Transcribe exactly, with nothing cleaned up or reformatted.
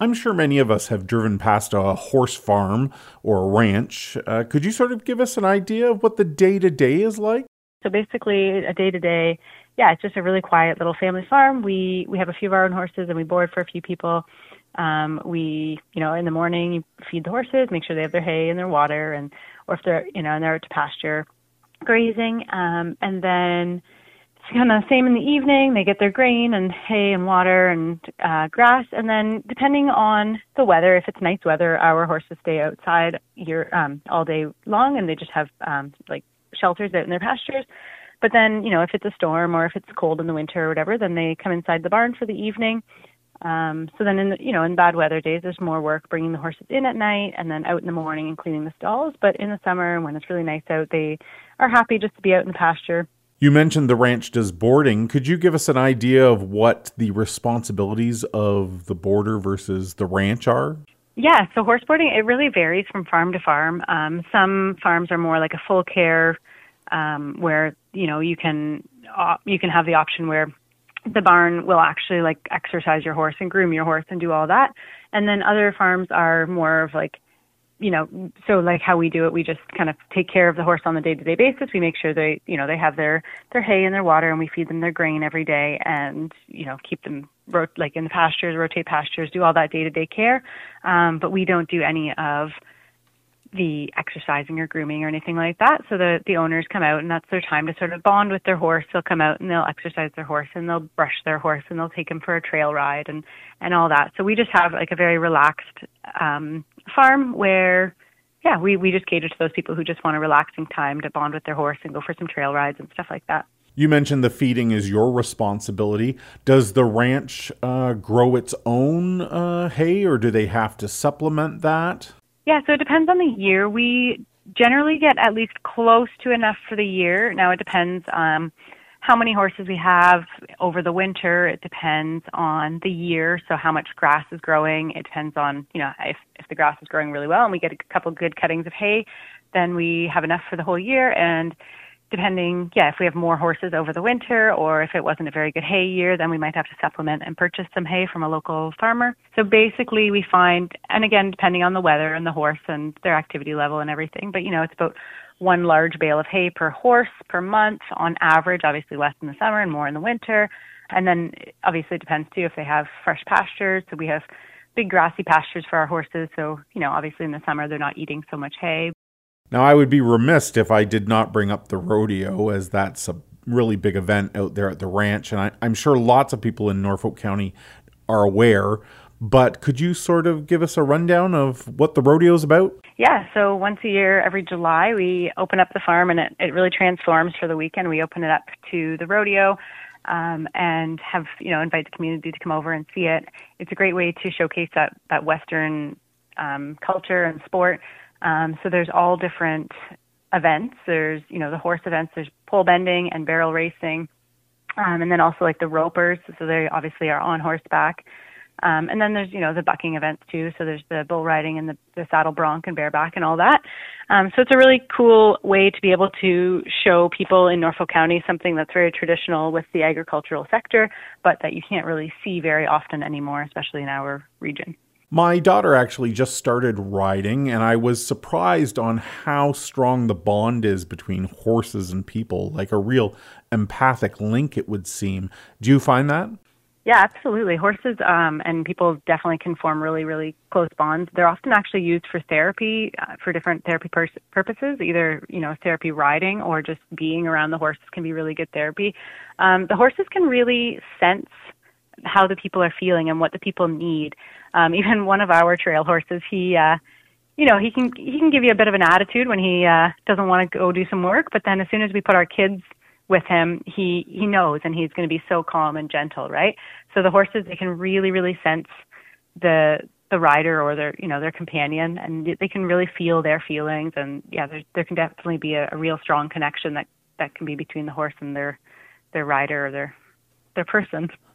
I'm sure many of us have driven past a horse farm or a ranch. Uh, could you sort of give us an idea of what the day-to-day is like? So basically, a day-to-day, yeah, it's just a really quiet little family farm. We we have a few of our own horses, and we board for a few people. Um, we, you know, in the morning, you feed the horses, make sure they have their hay and their water, and or if they're, you know, and they're out to pasture grazing. Um, and then it's kind of the same in the evening. They get their grain and hay and water and uh, grass. And then depending on the weather, if it's nice weather, our horses stay outside year um, all day long, and they just have um, like shelters out in their pastures. But then, you know, if it's a storm or if it's cold in the winter or whatever, then they come inside the barn for the evening. Um, so then, in the, you know, in bad weather days, there's more work bringing the horses in at night and then out in the morning and cleaning the stalls. But in the summer, when it's really nice out, they are happy just to be out in the pasture. You mentioned the ranch does boarding. Could you give us an idea of what the responsibilities of the boarder versus the ranch are? Yeah, so horse boarding, it really varies from farm to farm. Um, some farms are more like a full care um, where, you know, you can uh, you can have the option where the barn will actually like exercise your horse and groom your horse and do all that. And then other farms are more of like, you know, so like how we do it, we just kind of take care of the horse on a day-to-day basis. We make sure they, you know, they have their, their hay and their water, and we feed them their grain every day and, you know, keep them rot- like in the pastures, rotate pastures, do all that day-to-day care. Um, but we don't do any of the exercising or grooming or anything like that. So the, the owners come out, and that's their time to sort of bond with their horse. They'll come out and they'll exercise their horse, and they'll brush their horse, and they'll take him for a trail ride and, and all that. So we just have like a very relaxed um, farm where, yeah, we, we just cater to those people who just want a relaxing time to bond with their horse and go for some trail rides and stuff like that. You mentioned the feeding is your responsibility. Does the ranch uh, grow its own uh, hay, or do they have to supplement that? Yeah, so it depends on the year. We generally get at least close to enough for the year. Now it depends on how many horses we have over the winter. It depends on the year, so how much grass is growing. It depends on, you know, if, if the grass is growing really well and we get a couple good cuttings of hay, then we have enough for the whole year. And depending, yeah, if we have more horses over the winter or if it wasn't a very good hay year, then we might have to supplement and purchase some hay from a local farmer. So basically we find, and again, depending on the weather and the horse and their activity level and everything, but, you know, it's about one large bale of hay per horse per month on average, obviously less in the summer and more in the winter. And then obviously it depends too if they have fresh pastures. So we have big grassy pastures for our horses. So, you know, obviously in the summer they're not eating so much hay. Now, I would be remiss if I did not bring up the rodeo, as that's a really big event out there at the ranch. And I, I'm sure lots of people in Norfolk County are aware. But could you sort of give us a rundown of what the rodeo is about? Yeah, so once a year, every July, we open up the farm, and it, it really transforms for the weekend. We open it up to the rodeo um, and have, you know, invite the community to come over and see it. It's a great way to showcase that, that Western um, culture and sport. Um, so there's all different events. There's, you know, the horse events, there's pole bending and barrel racing, um, and then also like the ropers. So they obviously are on horseback. Um, and then there's, you know, the bucking events too. So there's the bull riding and the, the saddle bronc and bareback and all that. Um, so it's a really cool way to be able to show people in Norfolk County something that's very traditional with the agricultural sector, but that you can't really see very often anymore, especially in our region. My daughter actually just started riding, and I was surprised on how strong the bond is between horses and people, like a real empathic link, it would seem. Do you find that? Yeah, absolutely. Horses um, and people definitely can form really, really close bonds. They're often actually used for therapy, uh, for different therapy pur- purposes, either, you know, therapy riding or just being around the horses can be really good therapy. Um, the horses can really sense how the people are feeling and what the people need. Um, even one of our trail horses, he, uh, you know, he can he can give you a bit of an attitude when he uh, doesn't want to go do some work. But then as soon as we put our kids with him, he, he knows, and he's going to be so calm and gentle, right? So the horses, they can really, really sense the the rider or their, you know, their companion, and they can really feel their feelings. And yeah, there there can definitely be a, a real strong connection that, that can be between the horse and their their rider or their their person.